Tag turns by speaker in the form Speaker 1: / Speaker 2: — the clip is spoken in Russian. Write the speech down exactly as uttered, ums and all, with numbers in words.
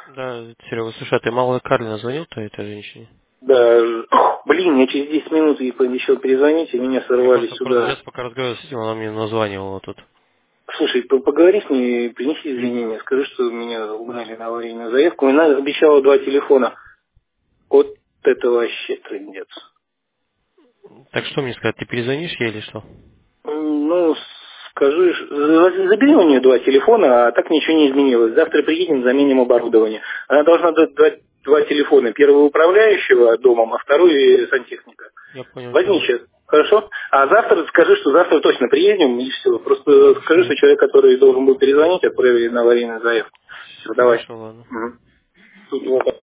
Speaker 1: Да, Серега, слушай, а ты мало Карлина звонил-то этой женщине?
Speaker 2: Да, блин, я через десять минут ей пообещал перезвонить, и меня
Speaker 1: Я
Speaker 2: сорвали
Speaker 1: просто, просто
Speaker 2: сюда.
Speaker 1: сейчас пока разговаривал с этим, она мне названивала тут.
Speaker 2: Слушай, по- поговори с ней, принеси извинения, скажи, что меня угнали на аварийную заявку. Она обещала два телефона. Вот это вообще трындец.
Speaker 1: Так что мне сказать, ты перезвонишь ей или что?
Speaker 2: М, Ну, скажи, ш- за- забери у нее два телефона, а так ничего не изменилось. Завтра приедем, заменим оборудование. Она должна дать два, два телефона. Первый управляющего домом, а второй сантехника.
Speaker 1: Я понял
Speaker 2: Возьми
Speaker 1: тебя.
Speaker 2: сейчас, хорошо? А завтра скажи, что завтра точно приедем, и все. Просто скажи,
Speaker 1: Хорошо.
Speaker 2: что человек, который должен был перезвонить, отправили на аварийную заявку. Все, давай.
Speaker 1: Хорошо, ладно.
Speaker 2: Мгм. Тут вот